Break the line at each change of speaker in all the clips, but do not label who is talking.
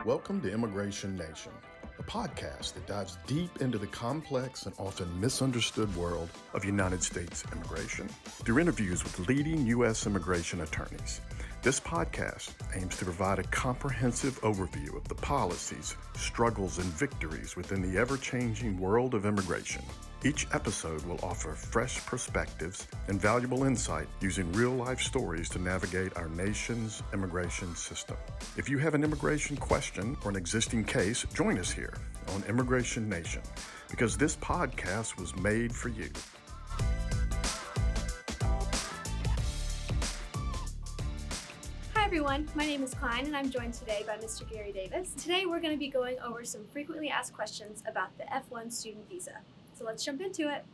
Welcome to Immigration Nation, a podcast that dives deep into the complex and often misunderstood world of United States immigration through interviews with leading U.S. immigration attorneys. This podcast aims to provide a comprehensive overview of the policies, struggles, and victories within the ever-changing world of immigration. Each episode will offer fresh perspectives and valuable insight using real-life stories to navigate our nation's immigration system. If you have an immigration question or an existing case, join us here on Immigration Nation, because this podcast was made for you.
Hi everyone, my name is Klein and I'm joined today by Mr. Gary Davis. Today we're going to be going over some frequently asked questions about the F1 student visa. So let's jump into it.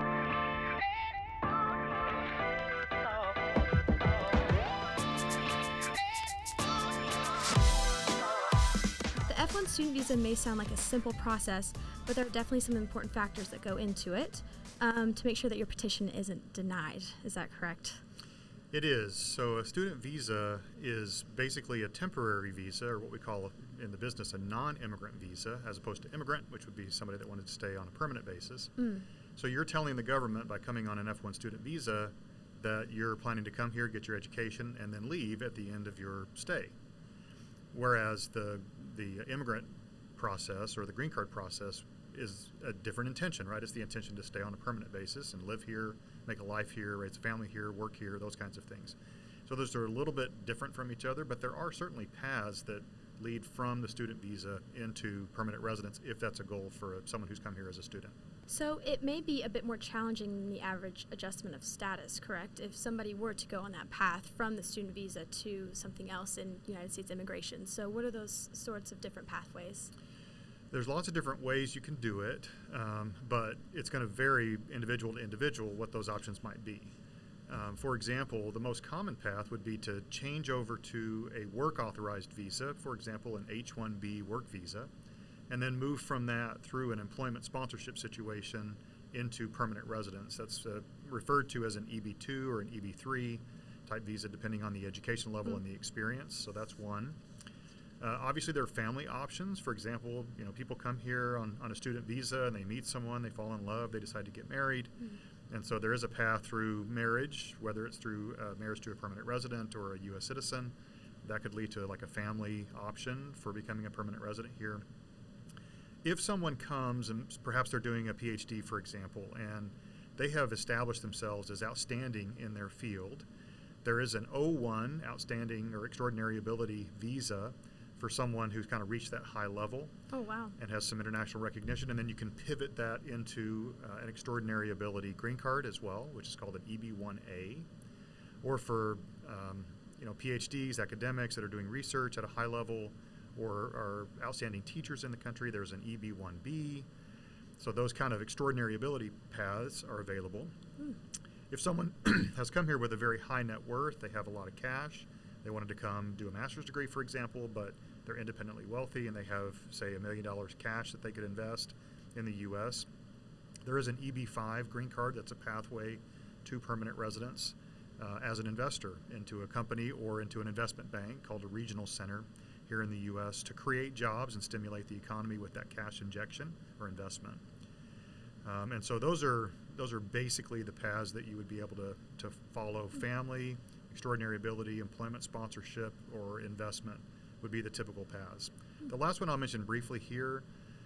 The F1 student visa may sound like a simple process, but there are definitely some important factors that go into it to make sure that your petition isn't denied. Is that correct?
It is. So a student visa is basically a temporary visa, or what we call in the business a non-immigrant visa, as opposed to immigrant, which would be somebody that wanted to stay on a permanent basis. So you're telling the government by coming on an F1 student visa that you're planning to come here, get your education, and then leave at the end of your stay. Whereas the immigrant process or the green card process is a different intention, right? It's the intention to stay on a permanent basis and live here, make a life here, raise a family here, work here, those kinds of things. So those are a little bit different from each other, but there are certainly paths that lead from the student visa into permanent residence if that's a goal for someone who's come here as a student.
So it may be a bit more challenging than the average adjustment of status, correct? If somebody were to go on that path from the student visa to something else in United States immigration. So what are those sorts of different pathways?
There's lots of different ways you can do it, but it's going to vary individual to individual what those options might be. For example, the most common path would be to change over to a work-authorized visa, for example, an H-1B work visa, and then move from that through an employment sponsorship situation into permanent residence. That's referred to as an EB-2 or an EB-3 type visa, depending on the education level and the experience. So that's one. Obviously, there are family options. For example, people come here on a student visa and they meet someone, they fall in love, they decide to get married. And so there is a path through marriage, whether it's through marriage to a permanent resident or a U.S. citizen. That could lead to like a family option for becoming a permanent resident here. If someone comes and perhaps they're doing a PhD, for example, and they have established themselves as outstanding in their field, there is an O1 outstanding or extraordinary ability visa for someone who's kind of reached that high level.
Oh, wow.
And has some international recognition, and then you can pivot that into an extraordinary ability green card as well, which is called an EB-1A. Or for PhDs, academics that are doing research at a high level, or are outstanding teachers in the country, there's an EB-1B. So those kind of extraordinary ability paths are available. If someone has come here with a very high net worth, they have a lot of cash, they wanted to come do a master's degree, for example, but they're independently wealthy and they have, say, $1 million cash that they could invest in the U.S. There is an EB-5 green card that's a pathway to permanent residence as an investor into a company or into an investment bank called a regional center here in the U.S. to create jobs and stimulate the economy with that cash injection or investment. And so those are basically the paths that you would be able to follow. Family, extraordinary ability, employment sponsorship, or investment would be the typical paths. The last one I'll mention briefly here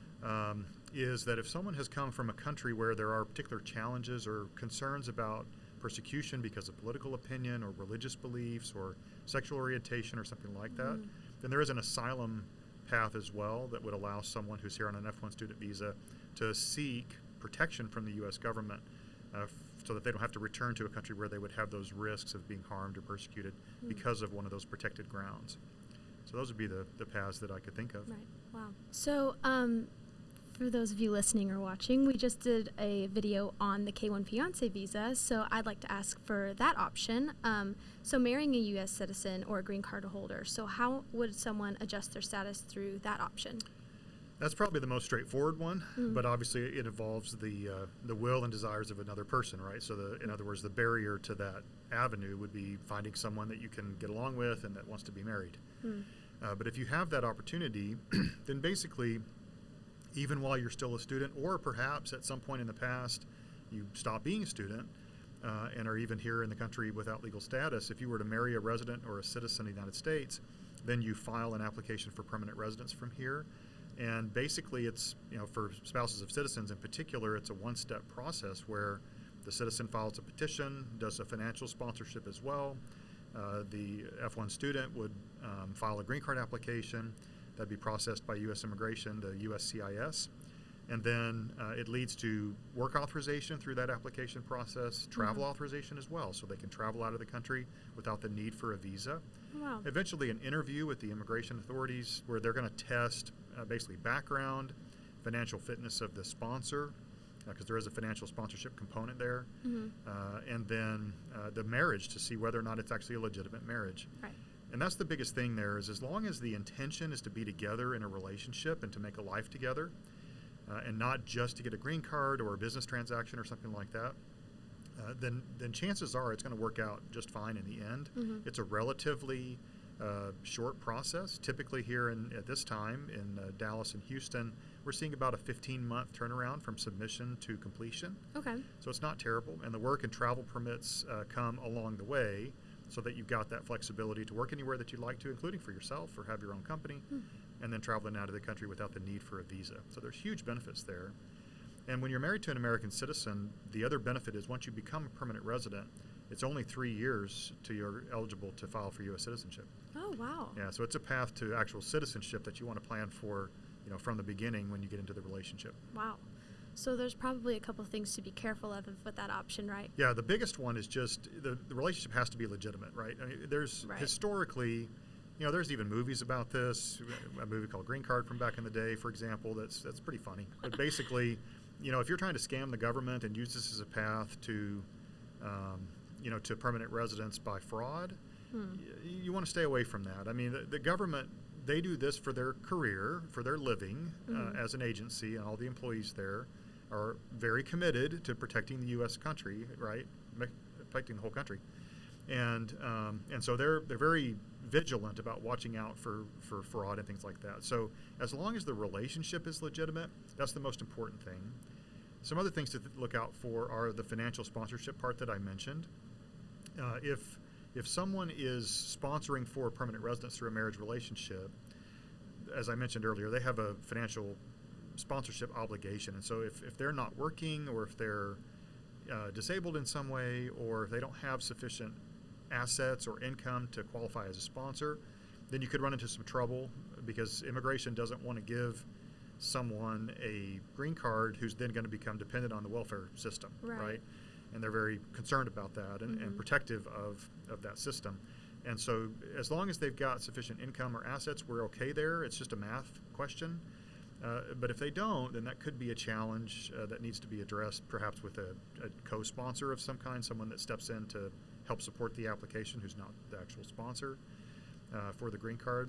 is that if someone has come from a country where there are particular challenges or concerns about persecution because of political opinion or religious beliefs or sexual orientation or something like that, then there is an asylum path as well that would allow someone who's here on an F1 student visa to seek protection from the U.S. government so that they don't have to return to a country where they would have those risks of being harmed or persecuted because of one of those protected grounds. So those would be the paths that I could think of.
Right. Wow. So for those of you listening or watching, we just did a video on the K-1 fiancé visa, so I'd like to ask for that option. So marrying a U.S. citizen or a green card holder, so how would someone adjust their status through that option?
That's probably the most straightforward one, but obviously it involves the will and desires of another person, right? So in other words, the barrier to that avenue would be finding someone that you can get along with and that wants to be married. But if you have that opportunity, then basically, even while you're still a student, or perhaps at some point in the past, you stop being a student and are even here in the country without legal status, if you were to marry a resident or a citizen of the United States, then you file an application for permanent residence from here. And basically it's, for spouses of citizens in particular, it's a one-step process where the citizen files a petition, does a financial sponsorship as well. The F1 student would file a green card application that'd be processed by U.S. Immigration, the USCIS. And then it leads to work authorization through that application process, travel authorization as well, so they can travel out of the country without the need for a visa.
Wow.
Eventually an interview with the immigration authorities where they're going to test basically background, financial fitness of the sponsor, because there is a financial sponsorship component there, and then the marriage to see whether or not it's actually a legitimate marriage.
Right.
And that's the biggest thing there is as long as the intention is to be together in a relationship and to make a life together, and not just to get a green card or a business transaction or something like that, then chances are it's going to work out just fine in the end. It's a relatively short process. Typically here at this time in Dallas and Houston, we're seeing about a 15-month turnaround from submission to completion.
Okay.
So it's not terrible. And the work and travel permits come along the way so that you've got that flexibility to work anywhere that you'd like to, including for yourself or have your own company, and then traveling out of the country without the need for a visa. So there's huge benefits there. And when you're married to an American citizen, the other benefit is once you become a permanent resident, it's only 3 years till you're eligible to file for U.S. citizenship.
Oh, wow.
Yeah, so it's a path to actual citizenship that you want to plan for, from the beginning when you get into the relationship.
Wow. So there's probably a couple things to be careful of with that option, right?
Yeah, the biggest one is just the relationship has to be legitimate, right? I mean, there's historically, there's even movies about this. A movie called Green Card from back in the day, for example, that's pretty funny. But basically, if you're trying to scam the government and use this as a path to, to permanent residence by fraud, you want to stay away from that. I mean, the government, they do this for their career, for their living as an agency, and all the employees there are very committed to protecting the U.S. country, right? Protecting the whole country. And so they're very vigilant about watching out for fraud and things like that. So as long as the relationship is legitimate, that's the most important thing. Some other things to look out for are the financial sponsorship part that I mentioned. If someone is sponsoring for permanent residence through a marriage relationship, as I mentioned earlier, they have a financial sponsorship obligation. And so if they're not working, or if they're disabled in some way, or if they don't have sufficient assets or income to qualify as a sponsor, then you could run into some trouble because immigration doesn't want to give someone a green card who's then going to become dependent on the welfare system, right? And they're very concerned about that and protective of that system. And so as long as they've got sufficient income or assets, we're okay there. It's just a math question. But if they don't, then that could be a challenge that needs to be addressed, perhaps with a co-sponsor of some kind, someone that steps in to help support the application who's not the actual sponsor for the green card.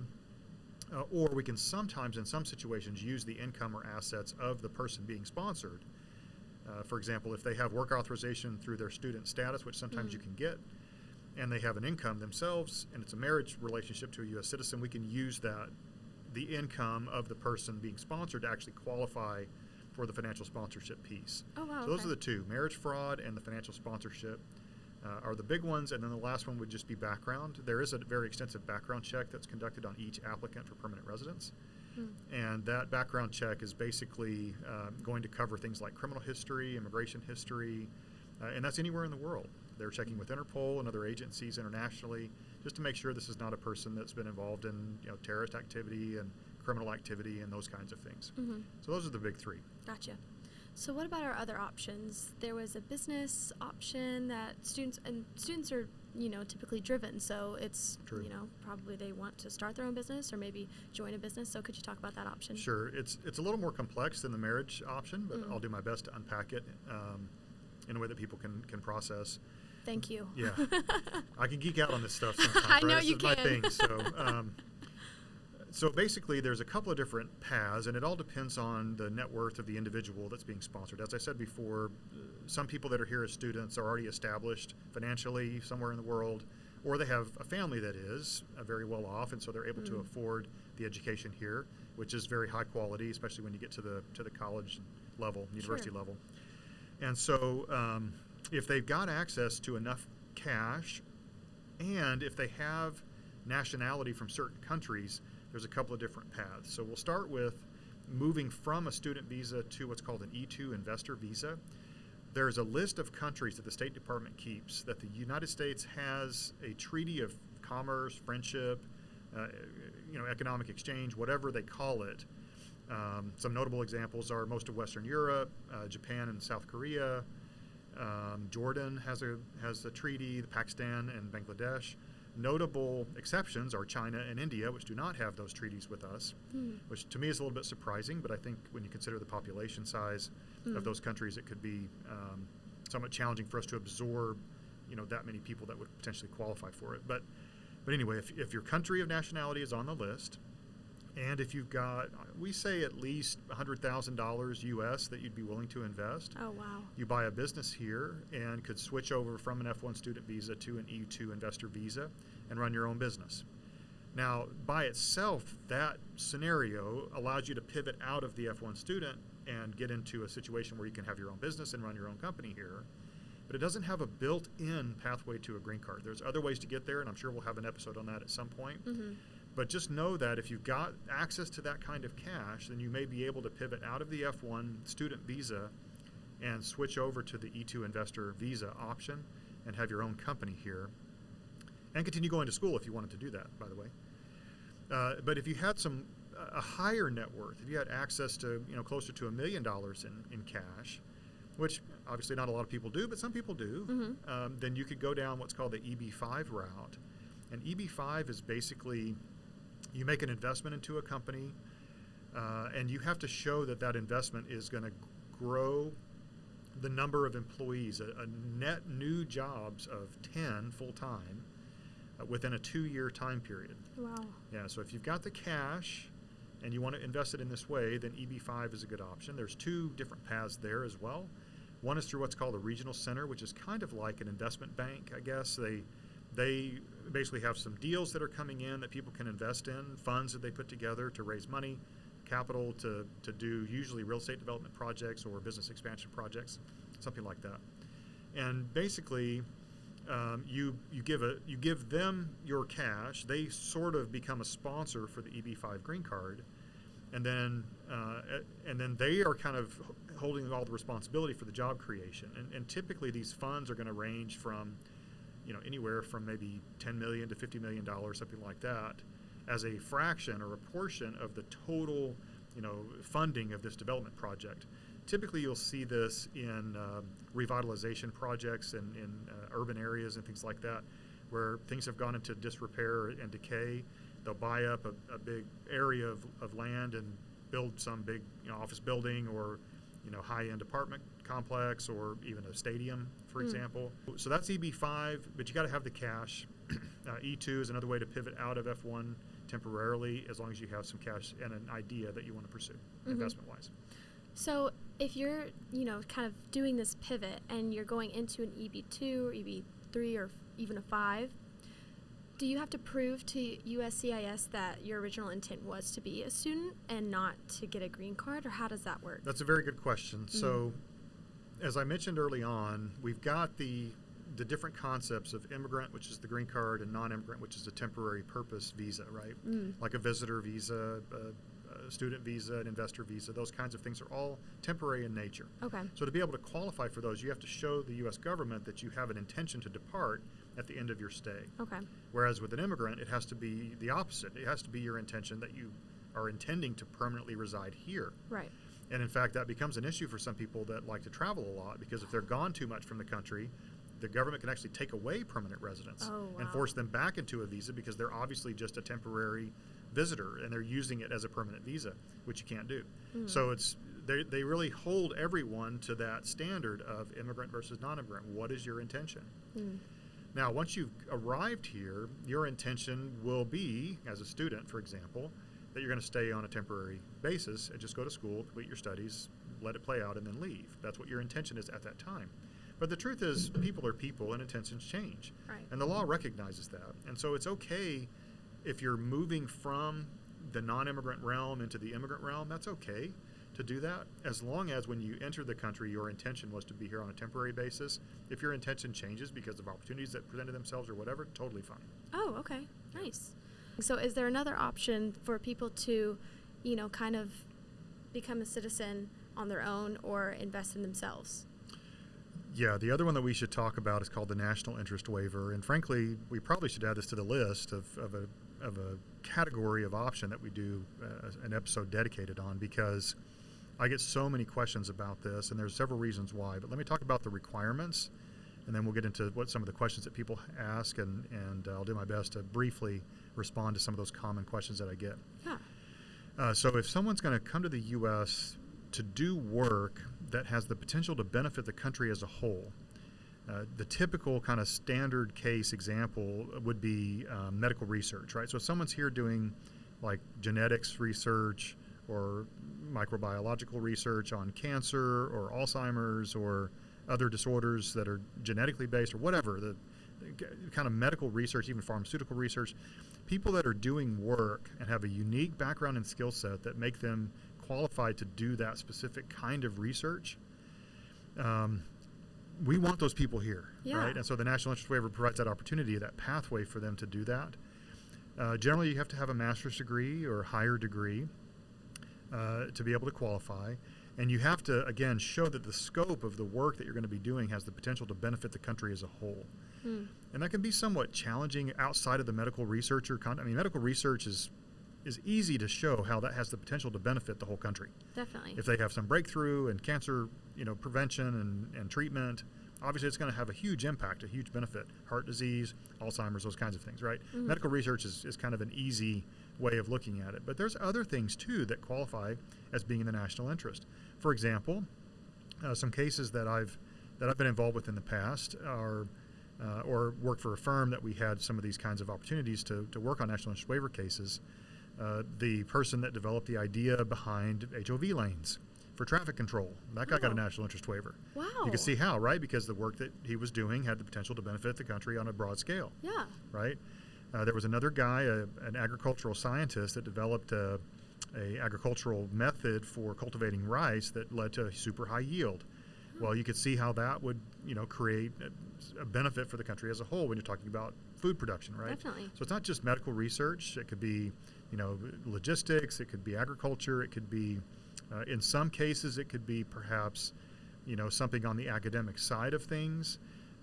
Or we can sometimes, in some situations, use the income or assets of the person being sponsored. For example, if they have work authorization through their student status, which sometimes you can get, and they have an income themselves, and it's a marriage relationship to a U.S. citizen, we can use the income of the person being sponsored to actually qualify for the financial sponsorship piece.
Oh, wow.
So those are the two, marriage fraud and the financial sponsorship are the big ones, and then the last one would just be background. There is a very extensive background check that's conducted on each applicant for permanent residence. And that background check is basically going to cover things like criminal history, immigration history, and that's anywhere in the world. They're checking with Interpol and other agencies internationally just to make sure this is not a person that's been involved in terrorist activity and criminal activity and those kinds of things. So those are the big three.
Gotcha. So what about our other options? There was a business option that students are typically driven, so it's
True.
Probably they want to start their own business or maybe join a business. So could you talk about that option?
Sure. It's a little more complex than the marriage option, but I'll do my best to unpack it in a way that people can process.
Thank you.
Yeah. I can geek out on this stuff sometimes.
I know
right?
you
This is
can.
my thing. So basically, there's a couple of different paths, and it all depends on the net worth of the individual that's being sponsored. As I said before, some people that are here as students are already established financially somewhere in the world. or they have a family that is very well off, and so they're able to afford the education here, which is very high quality, especially when you get to the college level, university level. And so if they've got access to enough cash, and if they have nationality from certain countries, there's a couple of different paths. So we'll start with moving from a student visa to what's called an E2 investor visa. There's a list of countries that the State Department keeps that the United States has a treaty of commerce, friendship, economic exchange, whatever they call it. Some notable examples are most of Western Europe, Japan and South Korea. Jordan has a treaty, Pakistan and Bangladesh. Notable exceptions are China and India, which do not have those treaties with us, which to me is a little bit surprising, but I think when you consider the population size of those countries, it could be somewhat challenging for us to absorb, that many people that would potentially qualify for it. But anyway, if your country of nationality is on the list, and if you've got, we say at least $100,000 US that you'd be willing to invest.
Oh, wow.
You buy a business here and could switch over from an F1 student visa to an E2 investor visa and run your own business. Now, by itself, that scenario allows you to pivot out of the F1 student and get into a situation where you can have your own business and run your own company here. But it doesn't have a built-in pathway to a green card. There's other ways to get there, and I'm sure we'll have an episode on that at some point. But just know that if you've got access to that kind of cash, then you may be able to pivot out of the F1 student visa and switch over to the E2 investor visa option and have your own company here and continue going to school if you wanted to do that, by the way. But if you had a higher net worth, if you had access to closer to $1 million in cash, which obviously not a lot of people do, but some people do, then you could go down what's called the EB-5 route. And EB-5 is basically, you make an investment into a company, and you have to show that investment is going to grow the number of employees, a net new jobs of 10 full-time within a 2-year time period.
Wow.
Yeah, so if you've got the cash and you want to invest it in this way, then EB-5 is a good option. There's 2 different paths there as well. One is through what's called a regional center, which is kind of like an investment bank, I guess. They basically have some deals that are coming in that people can invest in, funds that they put together to raise money, capital to do usually real estate development projects or business expansion projects, something like that. And basically, you give them your cash. They sort of become a sponsor for the EB-5 green card, and then they are kind of holding all the responsibility for the job creation. And typically, these funds are going to range from anywhere from maybe $10 million to $50 million, something like that, as a fraction or a portion of the total, funding of this development project. Typically, you'll see this in revitalization projects in urban areas and things like that, where things have gone into disrepair and decay. They'll buy up a big area of land and build some big office building or high-end apartment complex or even a stadium, for example. So that's EB-5, but you got to have the cash. E2 is another way to pivot out of F1 temporarily, as long as you have some cash and an idea that you want to pursue investment-wise.
So if you're, kind of doing this pivot and you're going into an EB-2 or EB-3 or even a 5, do you have to prove to USCIS that your original intent was to be a student and not to get a green card, or how does that work?
That's a very good question. So as I mentioned early on, we've got the different concepts of immigrant, which is the green card, and non-immigrant, which is a temporary purpose visa, right? Like a visitor visa, a student visa, an investor visa, those kinds of things are all temporary in nature.
Okay.
So to be able to qualify for those, you have to show the U.S. government that you have an intention to depart at the end of your stay.
Okay.
Whereas with an immigrant, it has to be the opposite. It has to be your intention that you are intending to permanently reside here.
Right.
And in fact, that becomes an issue for some people that like to travel a lot, because if they're gone too much from the country, the government can actually take away permanent residence and force them back into a visa, because they're obviously just a temporary visitor and they're using it as a permanent visa, which you can't do. So they really hold everyone to that standard of immigrant versus non-immigrant. What is your intention? Now, once you've arrived here, your intention will be, as a student, for example, that you're going to stay on a temporary basis and just go to school, complete your studies, let it play out, and then leave. That's what your intention is at that time. But the truth is, people are people and intentions change.
Right.
And the law recognizes that. And so it's okay if you're moving from the non-immigrant realm into the immigrant realm, that's okay to do that, as long as when you enter the country, your intention was to be here on a temporary basis. If your intention changes because of opportunities that presented themselves or whatever, totally fine.
Oh, okay. Nice. So is there another option for people to, kind of become a citizen on their own or invest in themselves?
Yeah, the other one that we should talk about is called the National Interest Waiver. And frankly, we probably should add this to the list of a category of option that we do an episode dedicated on, because I get so many questions about this, and there's several reasons why. But let me talk about the requirements, and then we'll get into what some of the questions that people ask, and I'll do my best to briefly respond to some of those common questions that I get.
Yeah.
So if someone's going to come to the U.S. to do work that has the potential to benefit the country as a whole, the typical kind of standard case example would be medical research, right? So if someone's here doing like genetics research or microbiological research on cancer or Alzheimer's or other disorders that are genetically based or whatever, the kind of medical research, even pharmaceutical research, people that are doing work and have a unique background and skill set that make them qualified to do that specific kind of research, we want those people here, right? And so the National Interest Waiver provides that opportunity, that pathway for them to do that. Generally, you have to have a master's degree or higher degree to be able to qualify. And you have to, again, show that the scope of the work that you're going to be doing has the potential to benefit the country as a whole. And that can be somewhat challenging outside of the medical researcher. Medical research is easy to show how that has the potential to benefit the whole country.
Definitely.
If they have some breakthrough in cancer, prevention and treatment, obviously it's going to have a huge impact, a huge benefit. Heart disease, Alzheimer's, those kinds of things, right? Mm-hmm. Medical research is kind of an easy way of looking at it. But there's other things, too, that qualify as being in the national interest. For example, some cases that I've been involved with in the past are, or worked for a firm that we had some of these kinds of opportunities to work on national interest waiver cases. The person that developed the idea behind HOV lanes for traffic control, that guy got a national interest waiver.
Wow.
You can see how, right? Because the work that he was doing had the potential to benefit the country on a broad scale.
Yeah.
Right? There was another guy, an agricultural scientist, that developed a agricultural method for cultivating rice that led to super high yield. Well, you could see how that would, create a benefit for the country as a whole when you're talking about food production, right?
Definitely.
So it's not just medical research. It could be, logistics. It could be agriculture. It could be, in some cases, it could be perhaps, something on the academic side of things,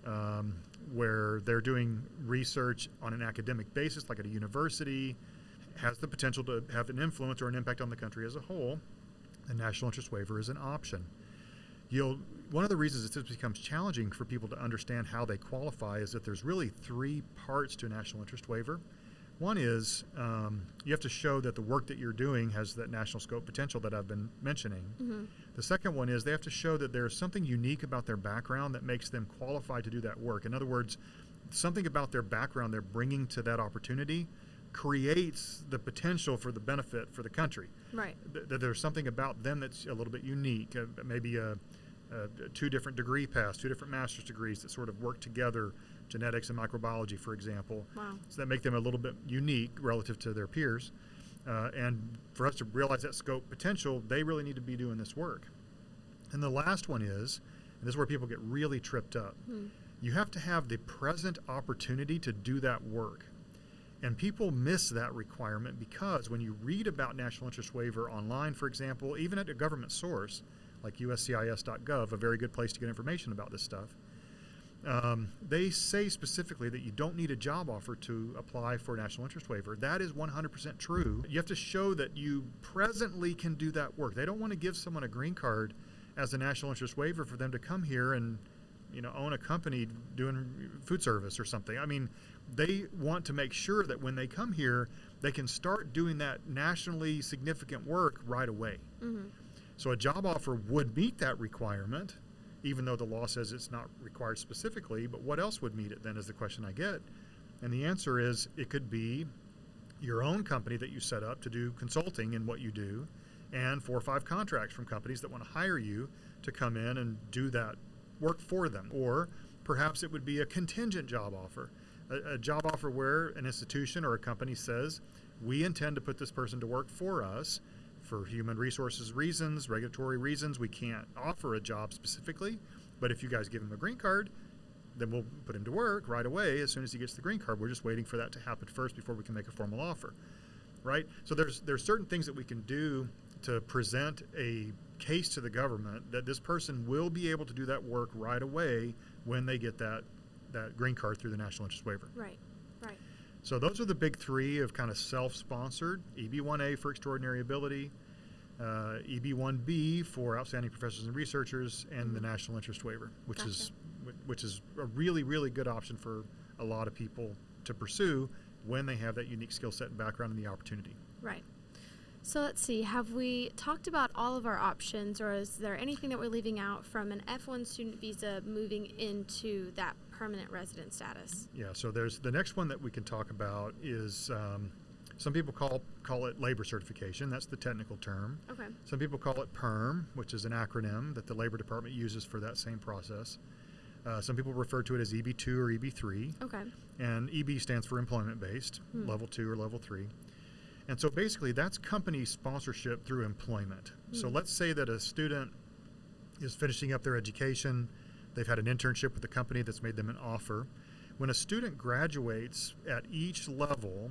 where they're doing research on an academic basis, like at a university, has the potential to have an influence or an impact on the country as a whole. The national interest waiver is an option. One of the reasons that this becomes challenging for people to understand how they qualify is that there's really three parts to a national interest waiver. One is you have to show that the work that you're doing has that national scope potential that I've been mentioning. Mm-hmm. The second one is they have to show that there's something unique about their background that makes them qualified to do that work. In other words, something about their background they're bringing to that opportunity creates the potential for the benefit for the country.
Right.
That there's something about them that's a little bit unique, maybe two different degree paths, two different master's degrees that sort of work together, genetics and microbiology, for example.
Wow. So
that make them a little bit unique relative to their peers. And for us to realize that scope potential, they really need to be doing this work. And the last one is, and this is where people get really tripped up, you have to have the present opportunity to do that work. And people miss that requirement because when you read about national interest waiver online, for example, even at a government source like uscis.gov, a very good place to get information about this stuff, they say specifically that you don't need a job offer to apply for a national interest waiver. That is 100% true. You have to show that you presently can do that work. They don't want to give someone a green card as a national interest waiver for them to come here and own a company doing food service or something. I mean, they want to make sure that when they come here, they can start doing that nationally significant work right away. Mm-hmm. So a job offer would meet that requirement, even though the law says it's not required specifically. But what else would meet it then is the question I get. And the answer is it could be your own company that you set up to do consulting in what you do, and 4 or 5 contracts from companies that want to hire you to come in and do that work for them. Or perhaps it would be a contingent job offer, a job offer where an institution or a company says, we intend to put this person to work for us for human resources reasons, regulatory reasons. We can't offer a job specifically, but if you guys give him a green card, then we'll put him to work right away as soon as he gets the green card. We're just waiting for that to happen first before we can make a formal offer, right? So there's certain things that we can do to present a case to the government that this person will be able to do that work right away when they get that green card through the National Interest Waiver.
Right.
So those are the big three of kind of self-sponsored: EB-1A for extraordinary ability, EB-1B for outstanding professors and researchers, and the National Interest Waiver, which is a really, really good option for a lot of people to pursue when they have that unique skill set and background and the opportunity.
Right. So let's see, have we talked about all of our options, or is there anything that we're leaving out from an F1 student visa moving into that permanent resident status?
Yeah, so there's the next one that we can talk about is some people call it labor certification. That's the technical term.
Okay.
Some people call it PERM, which is an acronym that the Labor Department uses for that same process. Some people refer to it as EB-2 or EB-3.
Okay.
And EB stands for employment-based, level 2 or level 3. And so basically that's company sponsorship through employment. So let's say that a student is finishing up their education. They've had an internship with a company that's made them an offer. When a student graduates at each level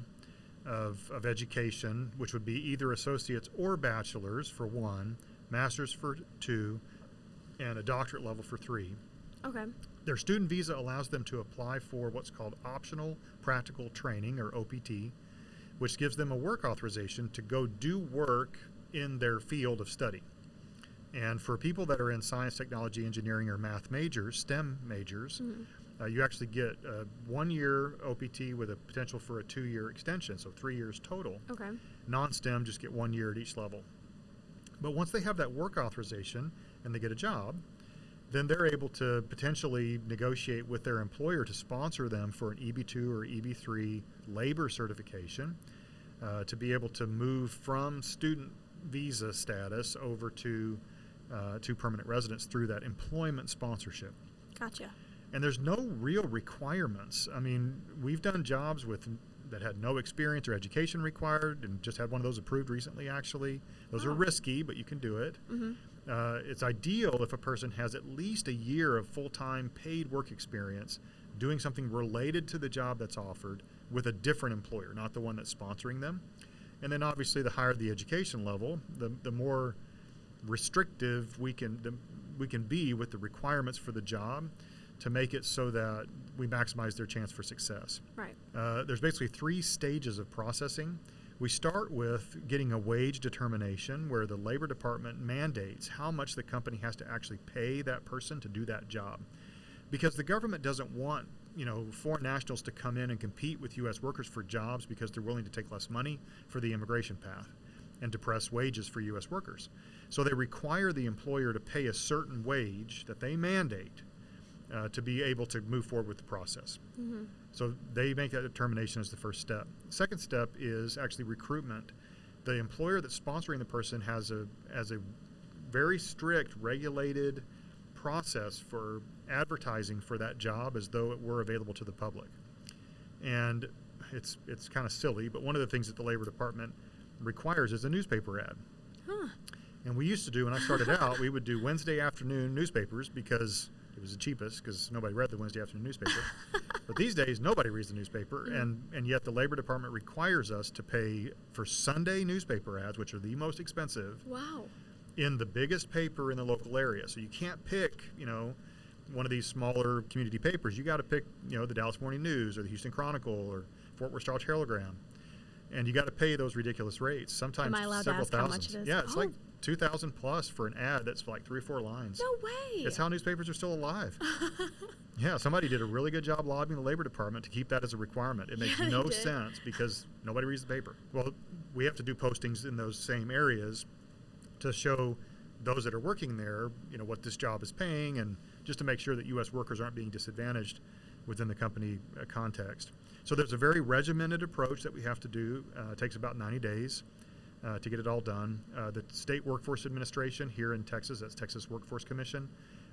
of education, which would be either associates or bachelor's for 1, master's for 2, and a doctorate level for 3,
Okay.
their student visa allows them to apply for what's called optional practical training, or OPT, which gives them a work authorization to go do work in their field of study. And for people that are in science, technology, engineering, or math majors, STEM majors, you actually get a 1-year OPT with a potential for a 2-year extension, so 3 years total.
Okay.
Non-STEM just get 1 year at each level. But once they have that work authorization and they get a job, then they're able to potentially negotiate with their employer to sponsor them for an EB-2 or EB-3 labor certification to be able to move from student visa status over to permanent residence through that employment sponsorship.
Gotcha.
And there's no real requirements. I mean, we've done jobs that had no experience or education required, and just had one of those approved recently, actually. Those are risky, but you can do it. It's ideal if a person has at least a year of full-time paid work experience doing something related to the job that's offered with a different employer, not the one that's sponsoring them. And then obviously the higher the education level, the more restrictive we can be with the requirements for the job to make it so that we maximize their chance for success.
Right.
There's basically 3 stages of processing. We start with getting a wage determination where the Labor Department mandates how much the company has to actually pay that person to do that job. Because the government doesn't want, foreign nationals to come in and compete with U.S. workers for jobs because they're willing to take less money for the immigration path and depress wages for U.S. workers. So they require the employer to pay a certain wage that they mandate to be able to move forward with the process. So they make that determination as the first step. Second step is actually recruitment. The employer that's sponsoring the person has a very strict, regulated process for advertising for that job as though it were available to the public. And it's kind of silly, but one of the things that the Labor Department requires is a newspaper ad. And we used to do, when I started out, we would do Wednesday afternoon newspapers because it was the cheapest, because nobody read the Wednesday afternoon newspaper. But these days, nobody reads the newspaper, and yet the Labor Department requires us to pay for Sunday newspaper ads, which are the most expensive.
Wow.
In the biggest paper in the local area. So you can't pick, one of these smaller community papers. You got to pick, the Dallas Morning News or the Houston Chronicle or Fort Worth Star Telegram. And you got to pay those ridiculous rates, sometimes
Am I allowed
several
to ask
thousands.
how much it is?
Yeah, it's like $2,000 plus for an ad that's like 3 or 4 lines.
No way.
It's how newspapers are still alive. Yeah, somebody did a really good job lobbying the Labor Department to keep that as a requirement. It makes no sense because nobody reads the paper. Well, we have to do postings in those same areas to show those that are working there, what this job is paying, and just to make sure that U.S. workers aren't being disadvantaged within the company context. So there's a very regimented approach that we have to do. It takes about 90 days to get it all done. The State Workforce Administration here in Texas, that's Texas Workforce Commission,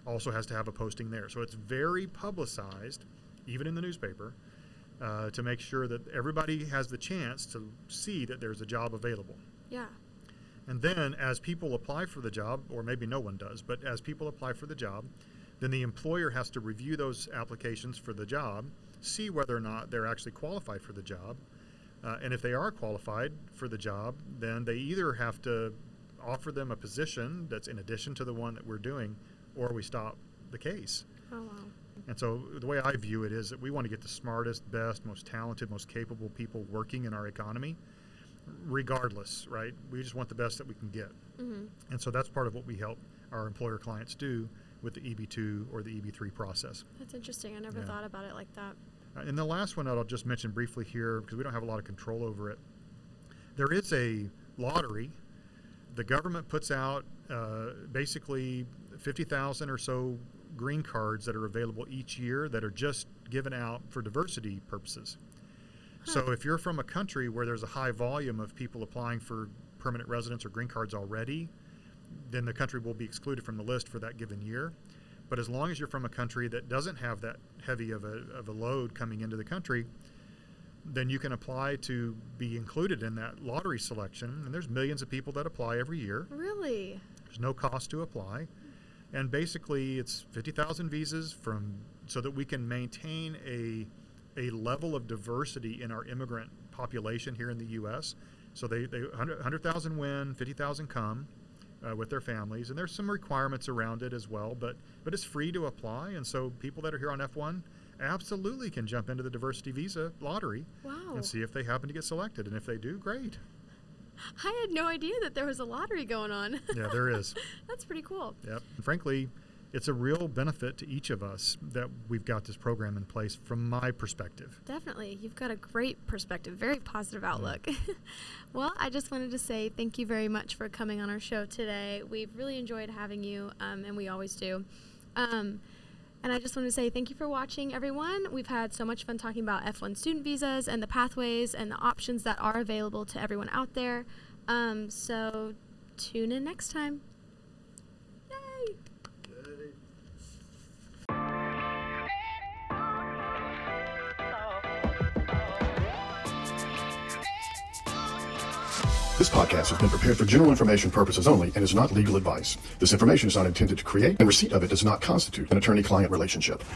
also has to have a posting there. So it's very publicized, even in the newspaper, to make sure that everybody has the chance to see that there's a job available.
Yeah.
And then as people apply for the job, or maybe no one does, but as people apply for the job, then the employer has to review those applications for the job, see whether or not they're actually qualified for the job. And if they are qualified for the job, then they either have to offer them a position that's in addition to the one that we're doing, or we stop the case.
Oh, wow.
And so the way I view it is that we want to get the smartest, best, most talented, most capable people working in our economy, regardless, right? We just want the best that we can get.
Mm-hmm.
And so that's part of what we help our employer clients do with the EB-2 or the EB-3 process.
That's interesting. I never thought about it like that.
And the last one that I'll just mention briefly here, because we don't have a lot of control over it, there is a lottery. The government puts out basically 50,000 or so green cards that are available each year that are just given out for diversity purposes. So if you're from a country where there's a high volume of people applying for permanent residence or green cards already, then the country will be excluded from the list for that given year. But as long as you're from a country that doesn't have that heavy of a load coming into the country, then you can apply to be included in that lottery selection. And there's millions of people that apply every year.
Really?
There's no cost to apply. And basically it's 50,000 visas so that we can maintain a level of diversity in our immigrant population here in the U.S. So they 100,000 win, 50,000 come with their families, and there's some requirements around it as well, but it's free to apply, and so people that are here on F1 absolutely can jump into the diversity visa lottery.
Wow.
And see if they happen to get selected, and if they do, great.
I had no idea that there was a lottery going on.
Yeah, there is.
That's pretty cool.
Yep. And frankly, it's a real benefit to each of us that we've got this program in place from my perspective.
Definitely. You've got a great perspective, very positive outlook. Well, I just wanted to say thank you very much for coming on our show today. We've really enjoyed having you, and we always do. And I just want to say thank you for watching, everyone. We've had so much fun talking about F1 student visas and the pathways and the options that are available to everyone out there. So tune in next time. Yay!
This podcast has been prepared for general information purposes only and is not legal advice. This information is not intended to create, and receipt of it does not constitute an attorney-client relationship.